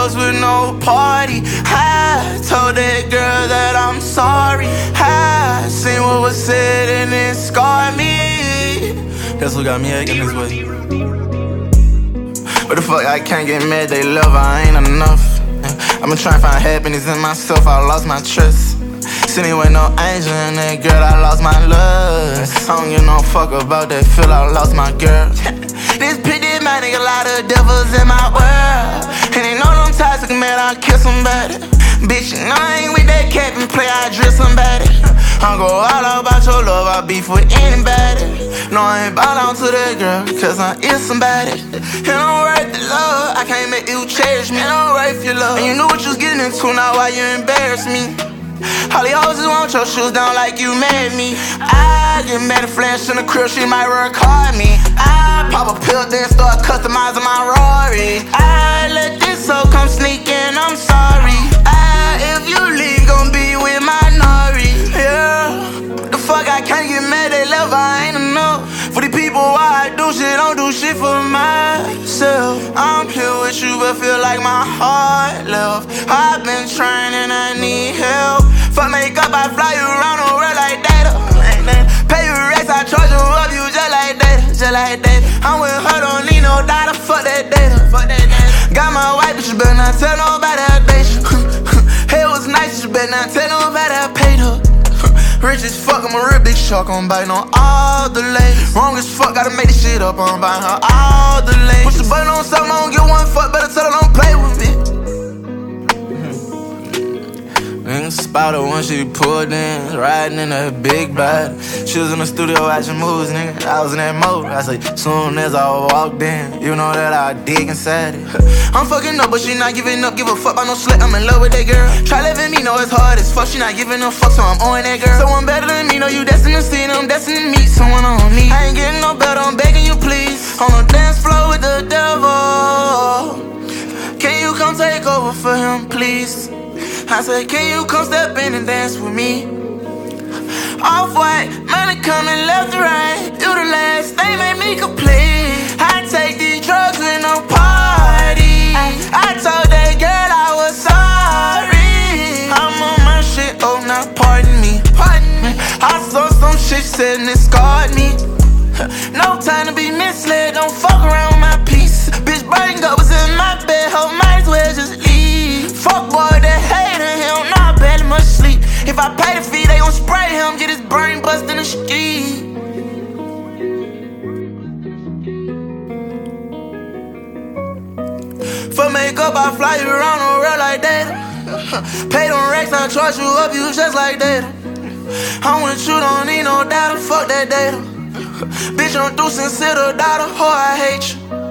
drugs with no party. I told that girl that I'm sorry. I seen what was said and it scarred me. That's what got me acting this way. What the fuck, I can't get mad, they love, I ain't enough. I've been trying to find happiness in myself, I lost my trust. Sitting with no angel and that girl, I lost my love. I don't give no fuck about that feel, I lost my girl. This pity man, nigga, a lot of devils in my world. And they know them toxic, man, I'll kill somebody. Bitch, you know I ain't with that cap and play, I drill somebody. I go all out about your love, I beef with anybody. No, I ain't bow down to that girl, cause I is somebody. And I'm worth the love, I can't make you cherish me. And I'm worth your love, and you knew what you was getting into, now why you embarrass me? All these hoes just want your shoes down like you mad me. I get mad at Flash in the crib, she might record me. I pop a pill, then start customizing my Rory. I let this hoe come sneak in, I'm sorry. If you leave, gon' be with my Nori. Yeah, the fuck, I can't get mad, they love, I ain't enough. For the people, why I do shit, don't do shit for myself. I'm here with you, but feel like my heart left. I've been trying and I need help. Fuck makeup, I fly you around the world like data. Pay you rest, I charge you up, you just like data, just like data. I'm with her, don't need no data, fuck that data, fuck that data. Got my wife, but you better not tell nobody I date you. It was nice, you better not tell nobody I paid her. Rich as fuck, I'm a real big shark, I'm biting on all the ladies. Wrong as fuck, gotta make this shit up, I'm buying her all the ladies. Push the button on something, I don't get one fuck, better tell her don't play with me. Nigga spotted when she pulled in, riding in a big body. She was in the studio watching movies, nigga, I was in that mode. I say, soon as I walked in, you know that I dig inside it. I'm fucking up, but she not giving up, give a fuck about no slut, I'm in love with that girl. Try living me, know it's hard as fuck, she not giving no fuck, so I'm on that girl. Someone better than me, know you destined to see them, destined to meet someone on me. I ain't getting no better, I'm begging you please. On the dance floor with the devil. Can you come take over for him, please? I said, can you come step in and dance with me? Off-white, money coming left and right. You the last thing made me complete. I take these drugs with no party. I told that girl I was sorry. I'm on my shit, oh now pardon me. I saw some shit, she said and it scarred me. No time to be misled, don't fuck around with my peace. Bitch, brain gut was in my bed, hoe might as well just leave. Fuck boy, that hater, he don't know I barely much sleep. If I pay the fee, they gon' spray him, get his brain bust in the street. For makeup, I fly you around the world like data. Pay them racks, I charge you up, you just like data. I'm with you, don't need no data, fuck that data. Bitch, I'm through sincere data, oh I hate you.